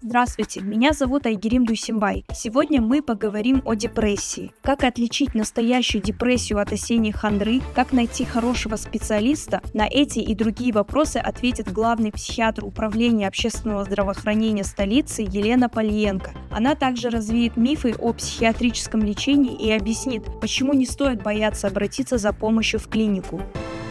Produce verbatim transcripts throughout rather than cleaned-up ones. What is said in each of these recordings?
Здравствуйте, меня зовут Айгерим Дусимбай. Сегодня мы поговорим о депрессии. Как отличить настоящую депрессию от осенней хандры, как найти хорошего специалиста. На эти и другие вопросы ответит главный психиатр Управления общественного здравоохранения столицы Елена Полиенко. Она также развеет мифы о психиатрическом лечении и объяснит, почему не стоит бояться обратиться за помощью в клинику.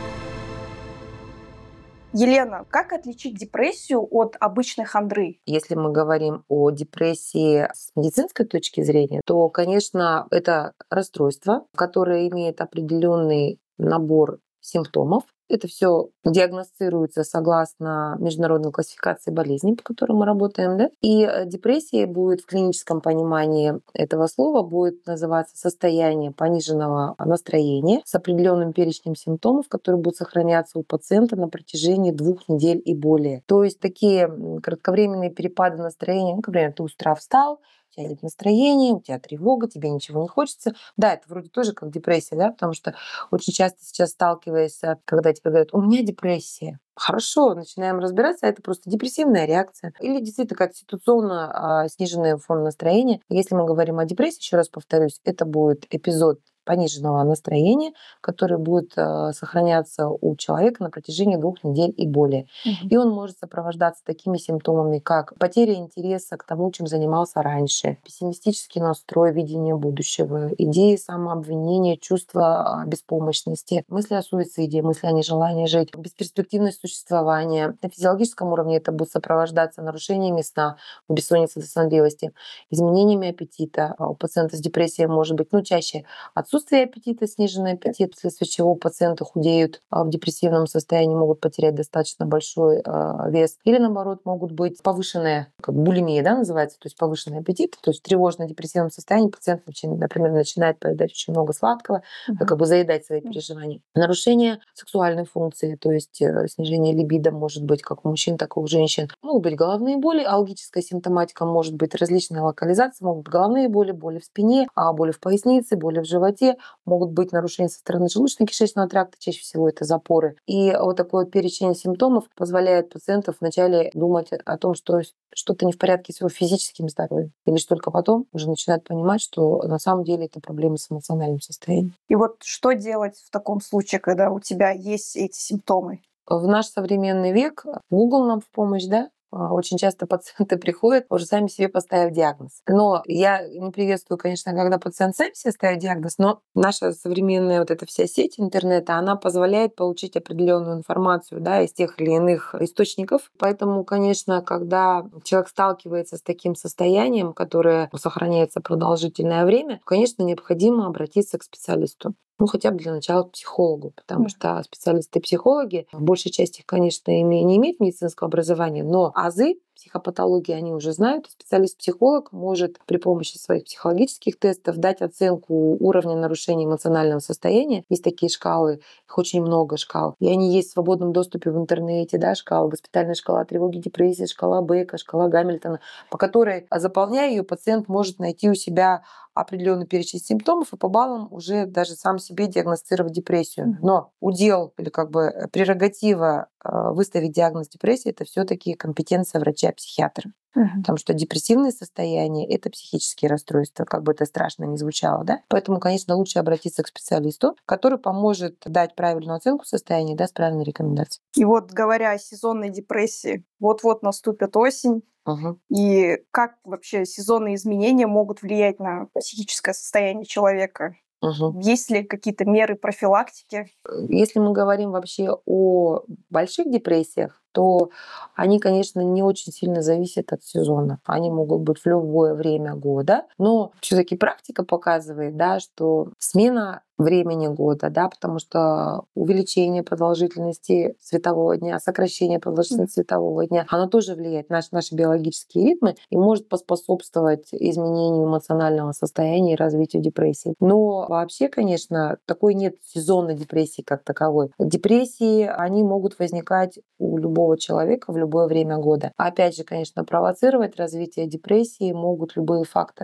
Елена, как отличить депрессию от обычной хандры? Если мы говорим о депрессии с медицинской точки зрения, то, конечно, это расстройство, которое имеет определенный набор симптомов. Это все диагностируется согласно международной классификации болезней, по которой мы работаем. Да? И депрессия будет в клиническом понимании этого слова будет называться состояние пониженного настроения с определенным перечнем симптомов, которые будут сохраняться у пациента на протяжении двух недель и более. То есть такие кратковременные перепады настроения, ну, например, ты с утра встал, у тебя нет настроения, у тебя тревога, тебе ничего не хочется. Да, это вроде тоже как депрессия, да, потому что очень часто сейчас сталкиваешься, когда тебе говорят, у меня депрессия. Хорошо, начинаем разбираться, это просто депрессивная реакция. Или действительно какая-то ситуационно а, сниженная форма настроения. Если мы говорим о депрессии, еще раз повторюсь, это будет эпизод пониженного настроения, который будет э, сохраняться у человека на протяжении двух недель и более. Мгм. И он может сопровождаться такими симптомами, как потеря интереса к тому, чем занимался раньше, пессимистический настрой, видение будущего, идеи самообвинения, чувство э, беспомощности, мысли о суициде, мысли о нежелании жить, бесперспективность существования. На физиологическом уровне это будет сопровождаться нарушениями сна, бессонницей, сонливости, изменениями аппетита. У пациента с депрессией может быть, ну, чаще отсутствие Отсутствие аппетита, сниженный аппетит, вследствие чего пациенты худеют, а в депрессивном состоянии могут потерять достаточно большой э, вес. Или наоборот, могут быть повышенная, как булимия, да, называется, то есть повышенный аппетит, то есть в тревожно-депрессивном состоянии пациент, например, начинает поедать очень много сладкого, Мгм. как бы заедать свои переживания. Нарушение сексуальной функции, то есть э, снижение либидо может быть как у мужчин, так и у женщин. Могут быть головные боли, алгическая симптоматика может быть различная локализация, могут быть головные боли, боли в спине, а боли в пояснице, боли в животе, могут быть нарушения со стороны желудочно-кишечного тракта, чаще всего это запоры. И вот такой вот перечень симптомов позволяет пациентам вначале думать о том, что что-то не в порядке с его физическим здоровьем. И лишь только потом уже начинают понимать, что на самом деле это проблемы с эмоциональным состоянием. И вот что делать в таком случае, когда у тебя есть эти симптомы? В наш современный век Google нам в помощь, да? Очень часто пациенты приходят, уже сами себе поставив диагноз. Но я не приветствую, конечно, когда пациент сам себе ставит диагноз, но наша современная вот эта вся сеть интернета, она позволяет получить определенную информацию, да, из тех или иных источников. Поэтому, конечно, когда человек сталкивается с таким состоянием, которое сохраняется продолжительное время, конечно, необходимо обратиться к специалисту. Ну, хотя бы для начала к психологу, потому Да. что специалисты-психологи, большая часть их, конечно, име- не имеет медицинского образования, но азы психопатологии они уже знают. И специалист-психолог может при помощи своих психологических тестов дать оценку уровня нарушения эмоционального состояния. Есть такие шкалы, их очень много шкал. И они есть в свободном доступе в интернете, да, шкала, госпитальная шкала тревоги, депрессии, шкала Бека, шкала Гамильтона, по которой, заполняя ее, пациент может найти у себя определенный перечень симптомов и по баллам уже даже сам себе диагностировать депрессию. Но удел или как бы прерогатива э, выставить диагноз депрессии — это все-таки компетенция врача-психиатра. Мгм. Потому что депрессивные состояния — это психические расстройства, как бы это страшно ни звучало. Да? Поэтому, конечно, лучше обратиться к специалисту, который поможет дать правильную оценку состояния, даст правильные рекомендации. И вот говоря о сезонной депрессии, вот-вот наступит осень, Мгм. и как вообще сезонные изменения могут влиять на психическое состояние человека? Мгм. Есть ли какие-то меры профилактики? Если мы говорим вообще о больших депрессиях, то они, конечно, не очень сильно зависят от сезона. Они могут быть в любое время года. Но все-таки практика показывает, да, что смена времени года, да, потому что увеличение продолжительности светового дня, сокращение продолжительности светового дня, оно тоже влияет на наши биологические ритмы и может поспособствовать изменению эмоционального состояния и развитию депрессии. Но вообще, конечно, такой нет сезонной депрессии как таковой. Депрессии, они могут возникать у любого человека в любое время года. Опять же, конечно, провоцировать развитие депрессии могут любые факторы.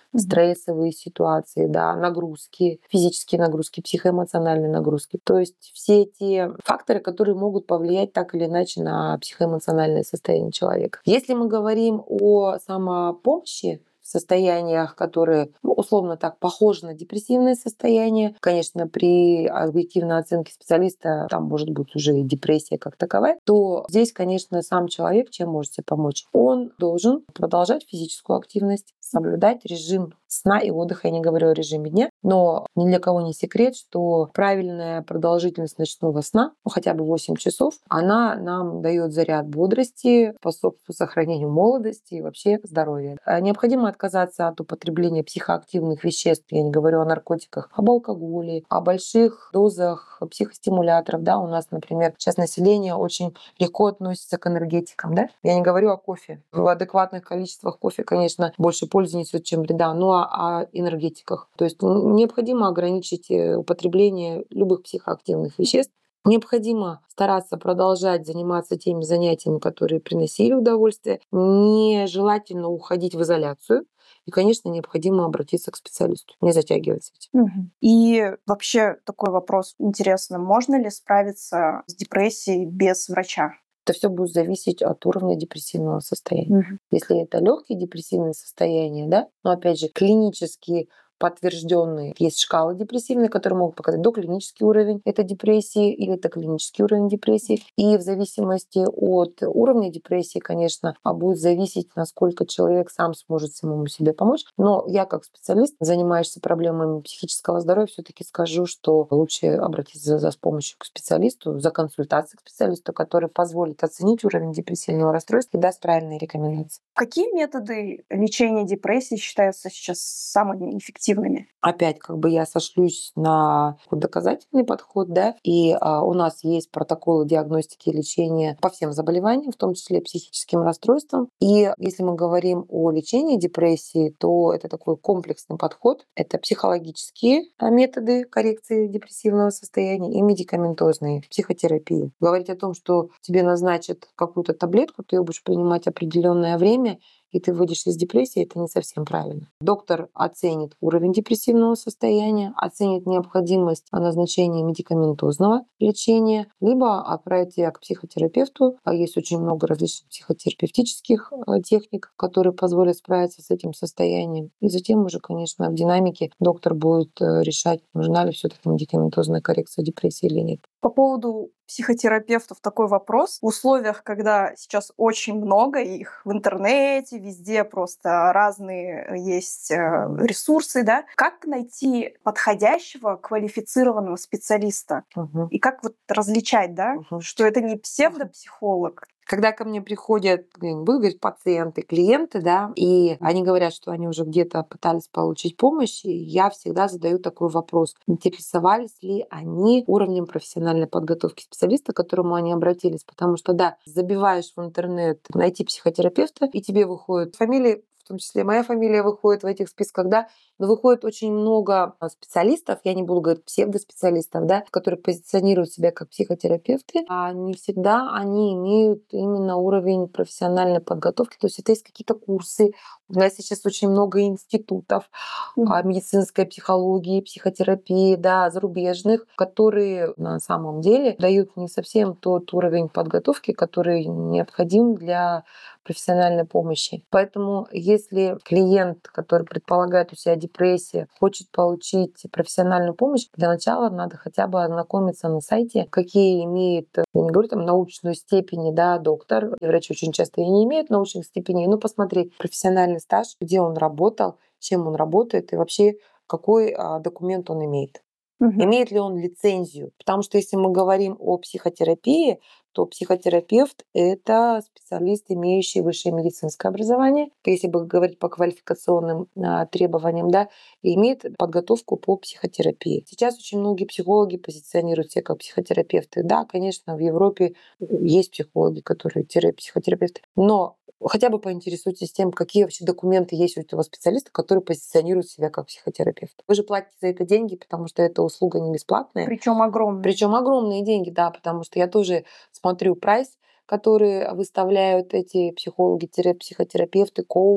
стрессовые ситуации, да, нагрузки, физические нагрузки, психоэмоциональные нагрузки. То есть все те факторы, которые могут повлиять так или иначе на психоэмоциональное состояние человека. Если мы говорим о самопомощи, в состояниях, которые, ну, условно так, похожи на депрессивное состояние. Конечно, при объективной оценке специалиста там может быть уже и депрессия как таковая, то здесь, конечно, сам человек чем может себе помочь? Он должен продолжать физическую активность, соблюдать режим сна и отдыха. Я не говорю о режиме дня, но ни для кого не секрет, что правильная продолжительность ночного сна, ну, хотя бы восемь часов, она нам дает заряд бодрости, способствует сохранению молодости и вообще здоровья. Необходимо отказаться от употребления психоактивных веществ. Я не говорю о наркотиках, об алкоголе, о больших дозах психостимуляторов. Да, у нас, например, сейчас население очень легко относится к энергетикам. Да? Я не говорю о кофе. В адекватных количествах кофе, конечно, больше пользы несет, чем вреда, но о энергетиках. То есть необходимо ограничить употребление любых психоактивных веществ. Необходимо стараться продолжать заниматься теми занятиями, которые приносили удовольствие. Нежелательно уходить в изоляцию. И, конечно, необходимо обратиться к специалисту, не затягивать с этим. Угу. И вообще такой вопрос интересный. Можно ли справиться с депрессией без врача? Это все будет зависеть от уровня депрессивного состояния. Угу. Если это легкие депрессивные состояния, да, но опять же клинически подтвержденные. Есть шкалы депрессивные, которые могут показать доклинический уровень это депрессии или это клинический уровень депрессии. И в зависимости от уровня депрессии, конечно, будет зависеть, насколько человек сам сможет самому себе помочь. Но я как специалист, занимающийся проблемами психического здоровья, все-таки скажу, что лучше обратиться за, за помощью к специалисту, за консультацией к специалисту, который позволит оценить уровень депрессивного расстройства и даст правильные рекомендации. Какие методы лечения депрессии считаются сейчас самыми эффективными? Опять как бы я сошлюсь на доказательный подход, да, и а, у нас есть протоколы диагностики и лечения по всем заболеваниям, в том числе психическим расстройствам. И если мы говорим о лечении депрессии, то это такой комплексный подход. Это психологические методы коррекции депрессивного состояния и медикаментозные психотерапии. Говорить о том, что тебе назначат какую-то таблетку, ты ее будешь принимать определенное время, и ты выйдешь из депрессии, это не совсем правильно. Доктор оценит уровень депрессивного состояния, оценит необходимость назначения медикаментозного лечения, либо отправит тебя к психотерапевту. Есть очень много различных психотерапевтических техник, которые позволят справиться с этим состоянием. И затем уже, конечно, в динамике доктор будет решать, нужна ли все-таки медикаментозная коррекция депрессии или нет. По поводу психотерапевтов такой вопрос. В условиях, когда сейчас очень много их в интернете, везде просто разные есть ресурсы, да, как найти подходящего квалифицированного специалиста? Угу. И как вот различать, да, угу. что это не псевдопсихолог? Когда ко мне приходят, буду говорить, пациенты, клиенты, да, и они говорят, что они уже где-то пытались получить помощь, и я всегда задаю такой вопрос. Интересовались ли они уровнем профессиональной подготовки специалиста, к которому они обратились? Потому что, да, забиваешь в интернет найти психотерапевта, и тебе выходит фамилия, в том числе моя фамилия выходит в этих списках, да, но выходит очень много специалистов, я не буду говорить псевдоспециалистов, да, которые позиционируют себя как психотерапевты, а не всегда они имеют именно уровень профессиональной подготовки. То есть это есть какие-то курсы. У нас сейчас очень много институтов mm-hmm. медицинской психологии, психотерапии, да, зарубежных, которые на самом деле дают не совсем тот уровень подготовки, который необходим для профессиональной помощи. Поэтому если клиент, который предполагает у себя депрессию, хочет получить профессиональную помощь, для начала надо хотя бы ознакомиться на сайте, какие имеет, я не говорю там научную степень, да, доктор, врачи очень часто и не имеют научных степеней, но посмотреть профессиональный стаж, где он работал, чем он работает и вообще какой а, документ он имеет. Угу. Имеет ли он лицензию? Потому что если мы говорим о психотерапии, то психотерапевт — это специалист, имеющий высшее медицинское образование, если бы говорить по квалификационным а, требованиям, да, и имеет подготовку по психотерапии. Сейчас очень многие психологи позиционируют себя как психотерапевты. Да, конечно, в Европе есть психологи, которые психотерапевты, но хотя бы поинтересуйтесь тем, какие вообще документы есть у этого специалиста, который позиционирует себя как психотерапевт. Вы же платите за это деньги, потому что эта услуга не бесплатная. Причем огромные. Причем огромные деньги, да, потому что я тоже смотрю прайс, который выставляют эти психологи, психотерапевты, коуч,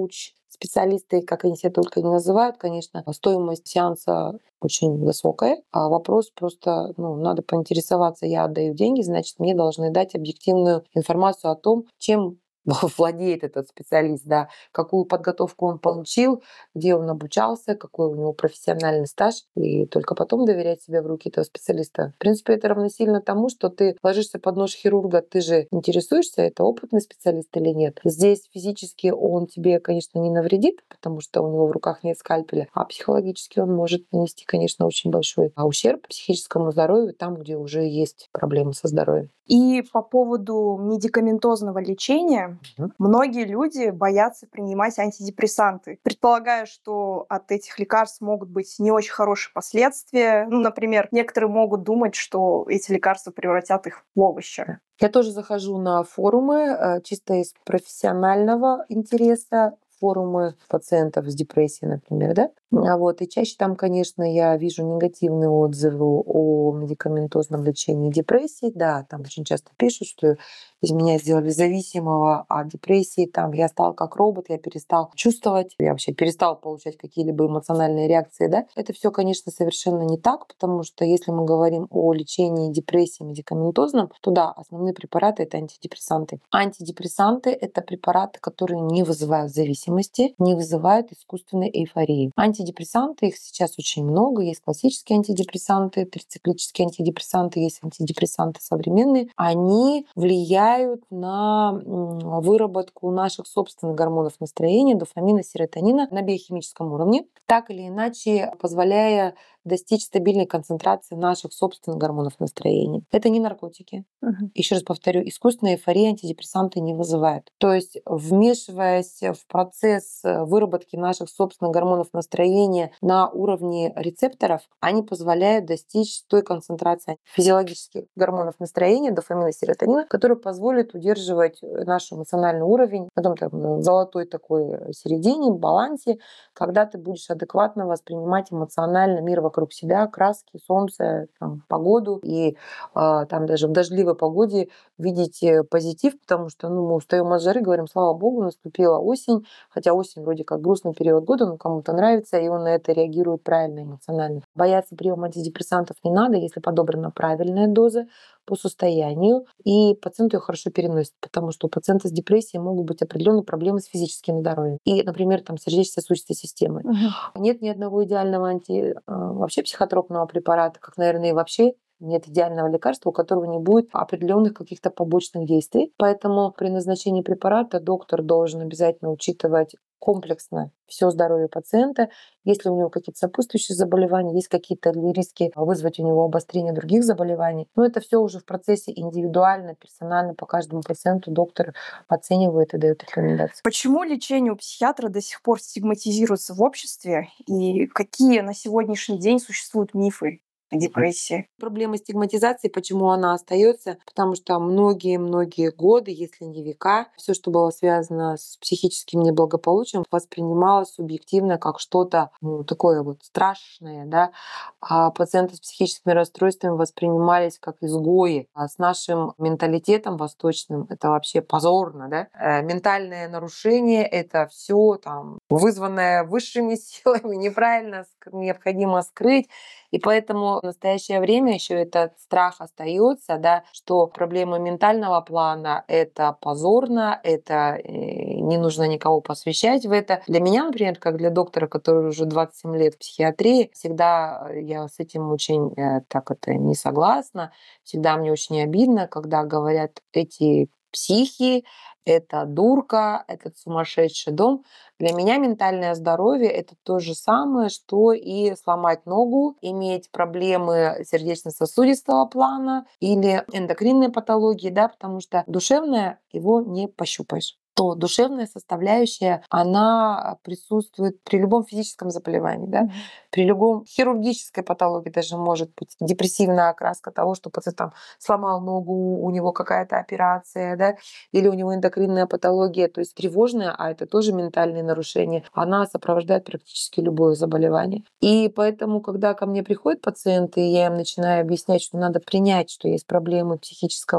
специалисты, как они себя только не называют, конечно, стоимость сеанса очень высокая. А вопрос просто, ну, надо поинтересоваться, я отдаю деньги, значит, мне должны дать объективную информацию о том, чем владеет этот специалист, да, какую подготовку он получил, где он обучался, какой у него профессиональный стаж, и только потом доверять себя в руки этого специалиста. В принципе, это равносильно тому, что ты ложишься под нож хирурга, ты же интересуешься, это опытный специалист или нет. Здесь физически он тебе, конечно, не навредит, потому что у него в руках нет скальпеля, а психологически он может нанести, конечно, очень большой ущерб психическому здоровью там, где уже есть проблемы со здоровьем. И по поводу медикаментозного лечения, Мгм. многие люди боятся принимать антидепрессанты, предполагая, что от этих лекарств могут быть не очень хорошие последствия. Ну, например, некоторые могут думать, что эти лекарства превратят их в овощи. Я тоже захожу на форумы э, чисто из профессионального интереса, форумы пациентов с депрессией, например, да. А вот, и чаще там, конечно, я вижу негативные отзывы о медикаментозном лечении депрессии. Да, там очень часто пишут, что из меня сделали зависимого от депрессии. Там я стал как робот, я перестал чувствовать, я вообще перестал получать какие-либо эмоциональные реакции. Да? Это все, конечно, совершенно не так, потому что если мы говорим о лечении депрессии медикаментозном, то да, основные препараты — это антидепрессанты. Антидепрессанты — это препараты, которые не вызывают зависимости, не вызывают искусственной эйфории. Антидепрессанты, их сейчас очень много. Есть классические антидепрессанты, трициклические антидепрессанты, есть антидепрессанты современные. Они влияют на выработку наших собственных гормонов настроения, дофамина, серотонина на биохимическом уровне, так или иначе позволяя достичь стабильной концентрации наших собственных гормонов настроения. Это не наркотики. Мгм. Еще раз повторю, искусственная эйфория антидепрессанты не вызывают. То есть, вмешиваясь в процесс выработки наших собственных гормонов настроения на уровне рецепторов, они позволяют достичь той концентрации физиологических гормонов настроения, дофамина, серотонина, которая позволит удерживать наш эмоциональный уровень на том там, золотой такой середине, балансе, когда ты будешь адекватно воспринимать эмоционально мир вокруг себя, краски, солнце, там, погоду, и а, там даже в дождливой погоде видеть позитив, потому что ну, мы устаем от жары, говорим, слава богу, наступила осень, хотя осень вроде как грустный период года, но кому-то нравится, и он на это реагирует правильно, эмоционально. Бояться приема антидепрессантов не надо, если подобрана правильная доза по состоянию, и пациент ее хорошо переносит, потому что у пациента с депрессией могут быть определенные проблемы с физическим здоровьем. И, например, там, сердечно-сосудистой системой. Мгм. Нет ни одного идеального анти, вообще психотропного препарата, как, наверное, и вообще нет идеального лекарства, у которого не будет определенных каких-то побочных действий. Поэтому при назначении препарата доктор должен обязательно учитывать комплексно все здоровье пациента. Если у него какие-то сопутствующие заболевания, есть какие-то риски вызвать у него обострение других заболеваний. Но это все уже в процессе индивидуально, персонально по каждому пациенту доктор оценивает и дает рекомендации. Почему лечение у психиатра до сих пор стигматизируется в обществе? И какие на сегодняшний день существуют мифы о депрессии? Проблема стигматизации, почему она остается? Потому что многие-многие годы, если не века, все, что было связано с психическим неблагополучием, воспринималось субъективно как что-то ну, такое вот страшное, да. А пациенты с психическими расстройствами воспринимались как изгои. А с нашим менталитетом восточным это вообще позорно, да. Э, Ментальное нарушение — это все там вызванное высшими силами, неправильно ск- необходимо скрыть. И поэтому в настоящее время еще этот страх остается, да, что проблемы ментального плана — это позорно, это э, не нужно никого посвящать в это. Для меня, например, как для доктора, который уже двадцать семь лет в психиатрии, всегда я с этим очень э, так это не согласна. Всегда мне очень обидно, когда говорят эти психи, это дурка, этот сумасшедший дом. Для меня ментальное здоровье — это то же самое, что и сломать ногу, иметь проблемы сердечно-сосудистого плана или эндокринные патологии, да, потому что душевное его не пощупаешь. То душевная составляющая, она присутствует при любом физическом заболевании, да, Мгм. при любом хирургической патологии даже может быть депрессивная окраска того, что пациент там сломал ногу, у него какая-то операция, да, или у него эндокринная патология, то есть тревожная, а это тоже ментальные нарушения, она сопровождает практически любое заболевание. И поэтому, когда ко мне приходят пациенты, и я им начинаю объяснять, что надо принять, что есть проблемы психического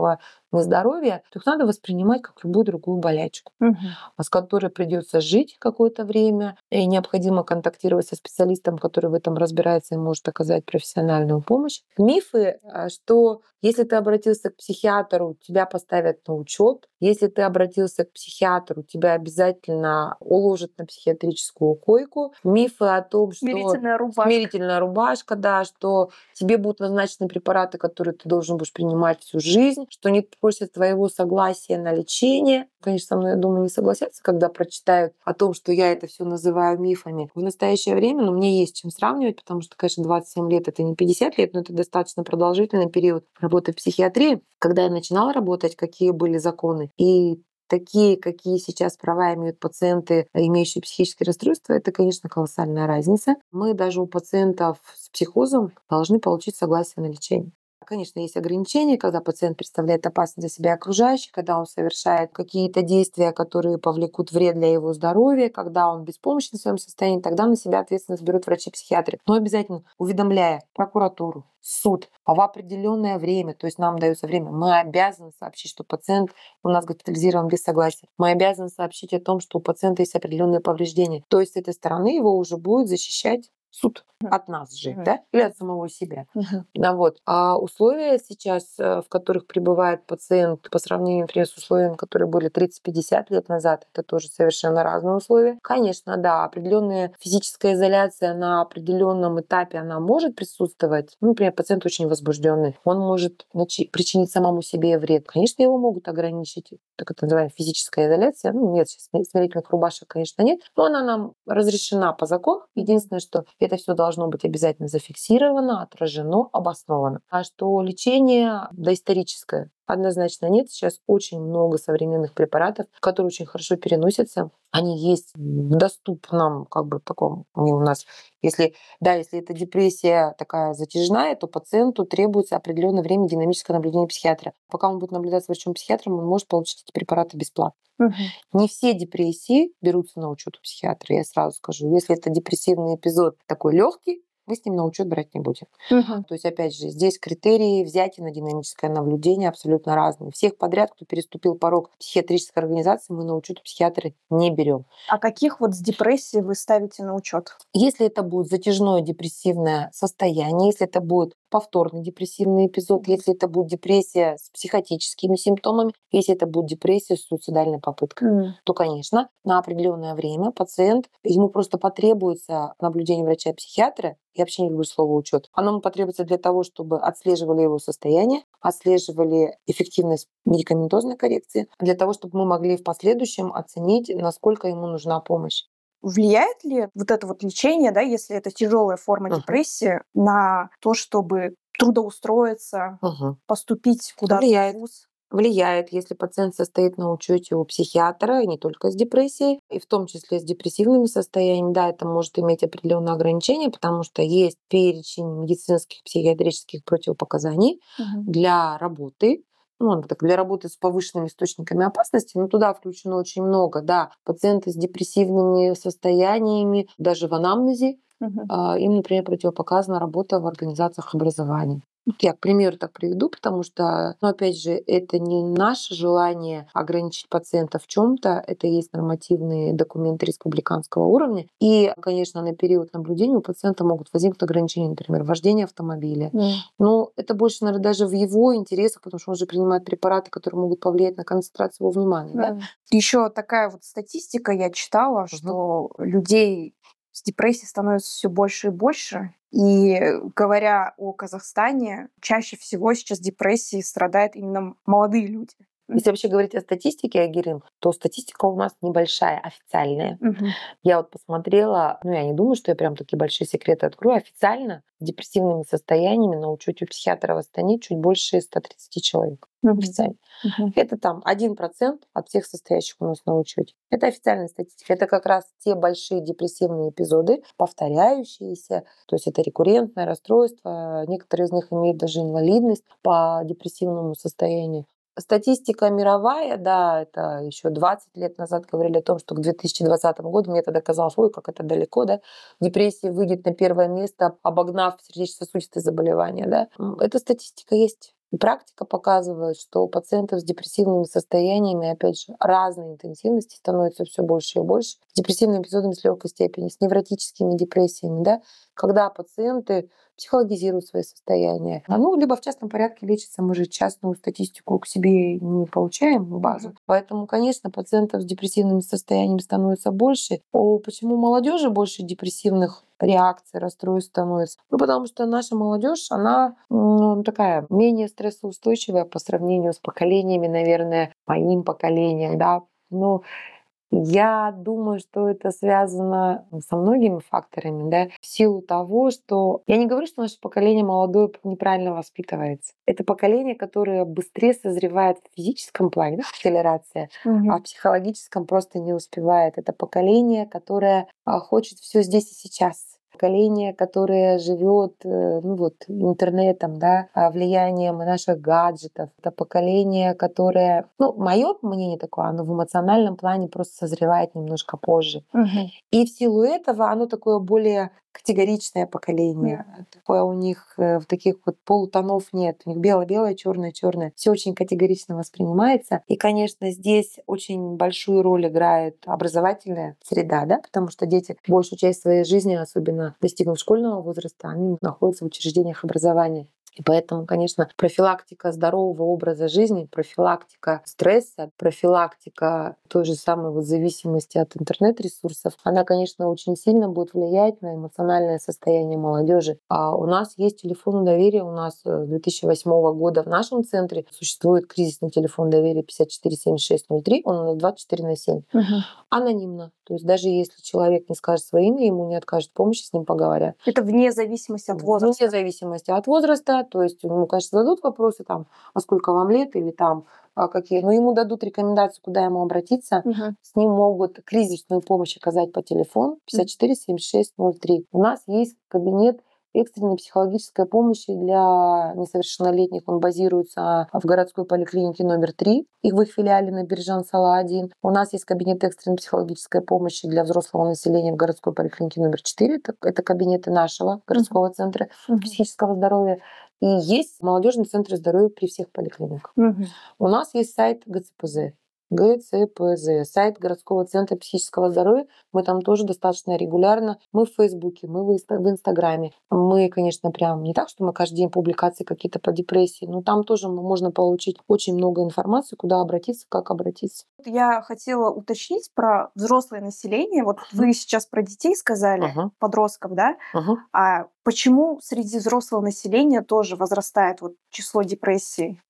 нездоровья, то их надо воспринимать как любую другую болячку, Мгм. с которой придется жить какое-то время, и необходимо контактировать со специалистом, который в этом разбирается и может оказать профессиональную помощь. Мифы, а, что если ты обратился к психиатру, тебя поставят на учет. Если ты обратился к психиатру, тебя обязательно уложат на психиатрическую койку. Мифы о том, что Смирительная рубашка. смирительная рубашка, да, что тебе будут назначены препараты, которые ты должен будешь принимать всю жизнь, что не просят твоего согласия на лечение. Конечно, со мной, я думаю, не согласятся, когда прочитают о том, что я это все называю мифами. В настоящее время, ну, мне есть чем сравнивать, потому что, конечно, двадцать семь лет — это не пятьдесят лет, но это достаточно продолжительный период работы в психиатрии. Когда я начинала работать, какие были законы, и такие, какие сейчас права имеют пациенты, имеющие психические расстройства, это, конечно, колоссальная разница. Мы даже у пациентов с психозом должны получить согласие на лечение. Конечно, есть ограничения, когда пациент представляет опасность для себя и окружающих, когда он совершает какие-то действия, которые повлекут вред для его здоровья, когда он беспомощен в своем состоянии, тогда на себя ответственность берут врачи-психиатры. Но обязательно уведомляя прокуратуру, суд в определенное время, то есть нам дается время, мы обязаны сообщить, что пациент у нас госпитализирован без согласия. Мы обязаны сообщить о том, что у пациента есть определенные повреждения. То есть с этой стороны его уже будет защищать суд от нас же, Мгм. да, или от самого себя. Мгм. Да, вот. А условия сейчас, э, в которых пребывает пациент, по сравнению, например, с условиями, которые были тридцать-пятьдесят лет назад, это тоже совершенно разные условия. Конечно, да, определенная физическая изоляция на определенном этапе она может присутствовать. Ну, например, пациент очень возбужденный, он может начи- причинить самому себе вред. Конечно, его могут ограничить, так это называемая физическая изоляция. Ну, нет, сейчас смирительных рубашек, конечно, нет, но она нам разрешена по закону. Единственное, что это все должно быть обязательно зафиксировано, отражено, обосновано. А что лечение доисторическое? Однозначно нет. Сейчас очень много современных препаратов, которые очень хорошо переносятся. Они есть в доступном, как бы таком, они у нас, если, да, если это депрессия такая затяжная, то пациенту требуется определенное время динамического наблюдения психиатра. Пока он будет наблюдаться с врачом-психиатром, он может получить эти препараты бесплатно. Мгм. Не все депрессии берутся на учет у психиатра, я сразу скажу. Если это депрессивный эпизод такой легкий, мы с ним на учет брать не будем. Мгм. То есть, опять же, здесь критерии взятия на динамическое наблюдение абсолютно разные. Всех подряд, кто переступил порог психиатрической организации, мы на учет у психиатра не берем. А каких вот с депрессией вы ставите на учет? Если это будет затяжное депрессивное состояние, если это будет повторный депрессивный эпизод, Мгм. если это будет депрессия с психотическими симптомами, если это будет депрессия с суицидальной попыткой, М. то, конечно, на определенное время пациент, ему просто потребуется наблюдение врача-психиатра, я вообще не люблю слово учет. Оно ему потребуется для того, чтобы отслеживали его состояние, отслеживали эффективность медикаментозной коррекции, для того, чтобы мы могли в последующем оценить, насколько ему нужна помощь. Влияет ли вот это вот лечение, да, если это тяжелая форма Мгм. депрессии, на то, чтобы трудоустроиться, Мгм. поступить куда-то Влияет. в вуз? Влияет, если пациент состоит на учете у психиатра, и не только с депрессией, и в том числе с депрессивными состояниями. Да, это может иметь определенные ограничения, потому что есть перечень медицинских психиатрических противопоказаний Мгм. для работы. Ну, так, для работы с повышенными источниками опасности, но туда включено очень много. Да, пациенты с депрессивными состояниями, даже в анамнезе, Мгм. а, им, например, противопоказана работа в организациях образования. Вот я, к примеру, так приведу, потому что, ну, опять же, это не наше желание ограничить пациента в чем то это есть нормативные документы республиканского уровня. И, конечно, на период наблюдения у пациента могут возникнуть ограничения, например, вождения автомобиля. М. Но это больше, наверное, даже в его интересах, потому что он же принимает препараты, которые могут повлиять на концентрацию его внимания. Да? Еще такая вот статистика я читала, что людей с депрессией становится все больше и больше. И говоря о Казахстане, чаще всего сейчас депрессией страдают именно молодые люди. Если вообще говорить о статистике, Айгерим, то статистика у нас небольшая, официальная. Мгм. Я вот посмотрела, ну, я не думаю, что я прям такие большие секреты открою. Официально с депрессивными состояниями на учете у психиатра в Астане чуть больше ста тридцати человек. Мгм. Официально. Мгм. Это там один процент от всех состоящих у нас на учете. Это официальная статистика. Это как раз те большие депрессивные эпизоды, повторяющиеся. То есть это рекуррентное расстройство. Некоторые из них имеют даже инвалидность по депрессивному состоянию. Статистика мировая, да, это еще двадцать лет назад говорили о том, что к две тысячи двадцатому году, мне тогда казалось, ой, как это далеко, да, депрессия выйдет на первое место, обогнав сердечно-сосудистые заболевания, да. Эта статистика есть. И практика показывает, что у пациентов с депрессивными состояниями, опять же, разной интенсивности становится все больше и больше, с депрессивными эпизодами с легкой степени, с невротическими депрессиями, да, когда пациенты психологизируют свои состояния. А, Ну, либо в частном порядке лечатся. Мы же частную статистику к себе не получаем в базу. Мгм. Поэтому, конечно, пациентов с депрессивными состояниями становится больше. О, почему у молодежи больше депрессивных реакций, расстройств становится? Ну, потому что наша молодежь, она м, такая менее стрессоустойчивая по сравнению с поколениями, наверное, моим поколением, да. Ну, я думаю, что это связано со многими факторами, да, в силу того, что я не говорю, что наше поколение молодое неправильно воспитывается. Это поколение, которое быстрее созревает в физическом плане, да, акселерация, а Мгм. в психологическом просто не успевает. Это поколение, которое а, хочет все здесь и сейчас. Поколение, которое живет, ну вот, интернетом, да, а, влиянием наших гаджетов. Это поколение, которое, ну, мое мнение такое, оно в эмоциональном плане просто созревает немножко позже. Мгм. И в силу этого оно такое более категоричное поколение. Такое у них э, в таких вот полутонов нет. У них белое-белое, черное-черное. Все очень категорично воспринимается. И, конечно, здесь очень большую роль играет образовательная среда, да, потому что дети большую часть своей жизни, особенно достигнув школьного возраста, они находятся в учреждениях образования. И поэтому, конечно, профилактика здорового образа жизни, профилактика стресса, профилактика той же самой вот зависимости от интернет-ресурсов, она, конечно, очень сильно будет влиять на эмоциональное состояние молодежи. А у нас есть телефон доверия, у нас с две тысячи восьмого года в нашем центре существует кризисный телефон доверия пятьдесят четыре семьдесят шесть ноль три, он у нас двадцать четыре на семь. Мгм. Анонимно. То есть даже если человек не скажет свое имя, ему не откажет помощи, с ним поговорят. Это вне зависимости от возраста. Вне зависимости от возраста, то есть ему, конечно, дадут вопросы там, а сколько вам лет или там а какие, но ему дадут рекомендацию, куда ему обратиться. Мгм. С ним могут кризисную помощь оказать по телефону пятьдесят четыре семьдесят шесть ноль три. У нас есть кабинет экстренной психологической помощи для несовершеннолетних. Он базируется в городской поликлинике номер три, и в их филиале на Биржан-Сала один. У нас есть кабинет экстренной психологической помощи для взрослого населения в городской поликлинике номер четыре. Это, это кабинеты нашего городского центра Мгм. психического здоровья. И есть молодежные центры здоровья при всех поликлиниках. Мгм. У нас есть сайт ГЦПЗ. ГЦПЗ, сайт городского центра психического здоровья. Мы там тоже достаточно регулярно. Мы в Фейсбуке, мы в Инста- в Инстаграме. Мы, конечно, прям не так, что мы каждый день публикации какие-то по депрессии, но там тоже можно получить очень много информации, куда обратиться, как обратиться. Я хотела уточнить про взрослое население. Вот Мгм. вы сейчас про детей сказали, Ага, подростков, да? ага. А почему среди взрослого населения тоже возрастает вот число депрессий?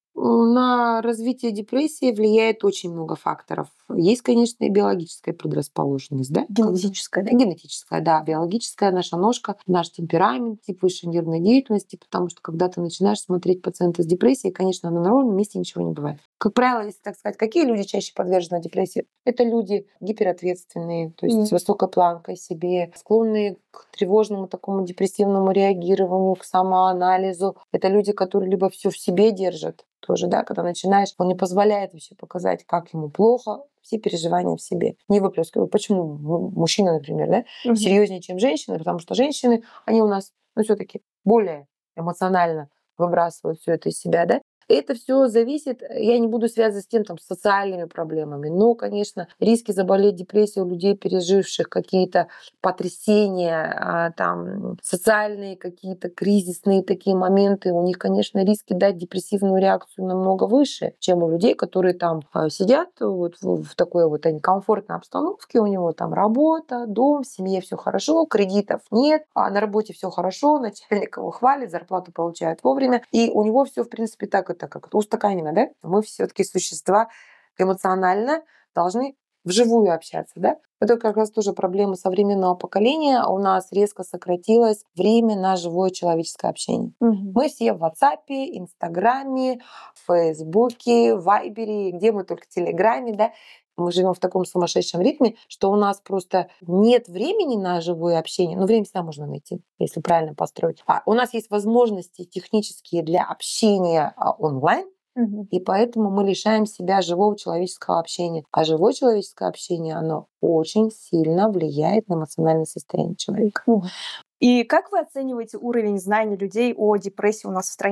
На развитие депрессии влияет очень много факторов. Есть, конечно, и биологическая предрасположенность, да? Когда- Генетическое, да? Генетическая, да, биологическая, наша ножка, наш темперамент, тип высшей нервной деятельности, потому что когда ты начинаешь смотреть пациента с депрессией, конечно, на ровном месте ничего не бывает. Как правило, если так сказать, какие люди чаще подвержены депрессии? Это люди гиперответственные, то есть Мгм. с высокой планкой себе, склонные к тревожному такому депрессивному реагированию, к самоанализу. Это люди, которые либо все в себе держат, тоже, да, когда начинаешь, он не позволяет вообще показать, как ему плохо, все переживания в себе. Не выплескиваю. Почему му- мужчина, например, да, Мгм. серьезнее, чем женщины? Потому что женщины, они у нас, ну, все-таки более эмоционально выбрасывают все это из себя, да. Это все зависит, я не буду связывать с тем, там, с социальными проблемами, но, конечно, риски заболеть депрессией у людей, переживших какие-то потрясения, а, там, социальные какие-то кризисные такие моменты, у них, конечно, риски дать депрессивную реакцию намного выше, чем у людей, которые там а, сидят вот в, в такой вот а, комфортной обстановке, у него там работа, дом, в семье все хорошо, кредитов нет, а на работе все хорошо, начальник его хвалит, зарплату получает вовремя, и у него все, в принципе, так это как это устаканено, да? Мы все-таки существа эмоционально должны вживую общаться, да? Это как раз тоже проблема современного поколения. У нас резко сократилось время на живое человеческое общение. Мгм. Мы все в WhatsApp, Инстаграме, Фейсбуке, Вайбере, где мы только в Телеграме, да? Мы живем в таком сумасшедшем ритме, что у нас просто нет времени на живое общение. Но время всегда можно найти, если правильно построить. А у нас есть возможности технические для общения а, онлайн, Мгм. и поэтому мы лишаем себя живого человеческого общения. А живое человеческое общение, оно очень сильно влияет на эмоциональное состояние человека. Мгм. И как вы оцениваете уровень знаний людей о депрессии у нас в стране?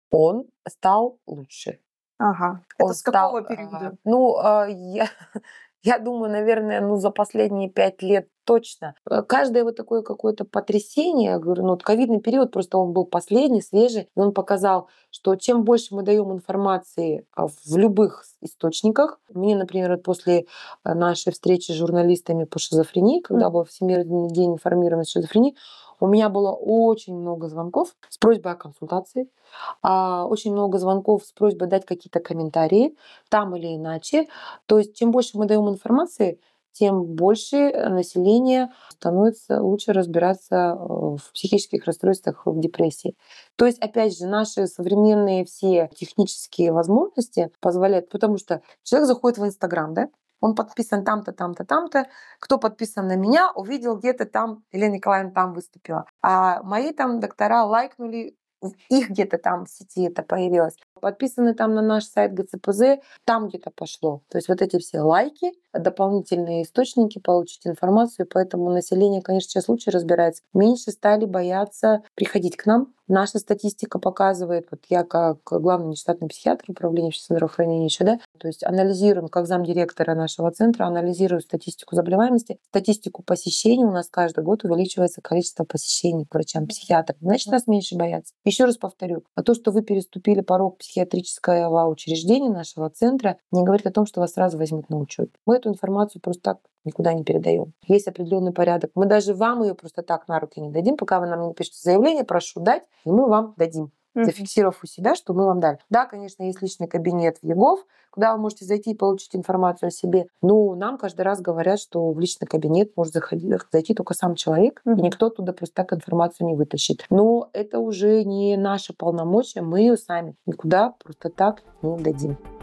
Он стал лучше. Ага. Это Он с какого стал, периода? а, ну, а, я, я думаю, наверное, ну, за последние пять лет точно. Э, Каждое вот такое какое-то потрясение, я говорю, ну, вот ковидный период, просто он был последний, свежий, и он показал, что чем больше мы даем информации а, в любых с- источниках, мне, например, вот после а, нашей встречи с журналистами по шизофрении, когда Мгм. был Всемирный день информированности шизофрении, у меня было очень много звонков с просьбой о консультации, а, очень много звонков с просьбой дать какие-то комментарии, там или иначе. То есть чем больше мы даем информации, тем больше э, население становится лучше разбираться э, в психических расстройствах, в депрессии. То есть, опять же, наши современные все технические возможности позволяют, потому что человек заходит в Инстаграм, да, он подписан там-то, там-то, там-то. Кто подписан на меня, увидел где-то там, Елена Николаевна там выступила. А мои там доктора лайкнули, в их где-то там в сети это появилось. Подписаны там на наш сайт гэ цэ пэ зэ, там где-то пошло. То есть вот эти все лайки, дополнительные источники, получить информацию, поэтому население, конечно, сейчас лучше разбирается. Меньше стали бояться приходить к нам. Наша статистика показывает, вот я как главный нештатный психиатр управления общественного здравоохранения еще, да, то есть анализируем, как замдиректора нашего центра, анализирую статистику заболеваемости, статистику посещений. У нас каждый год увеличивается количество посещений к врачам-психиатрам. Значит, нас меньше боятся. Еще раз повторю, а то, что вы переступили порог психиатрического учреждения нашего центра, не говорит о том, что вас сразу возьмут на учет. Мы эту информацию просто так никуда не передаем. Есть определенный порядок. Мы даже вам ее просто так на руки не дадим, пока вы нам не напишете заявление, прошу дать, и мы вам дадим, Мгм. зафиксировав у себя, что мы вам дали. Да, конечно, есть личный кабинет в ЕГОВ, куда вы можете зайти и получить информацию о себе. Но нам каждый раз говорят, что в личный кабинет может заходить, зайти только сам человек, и Мгм. никто оттуда просто так информацию не вытащит. Но это уже не наши полномочия, мы ее сами никуда просто так не дадим.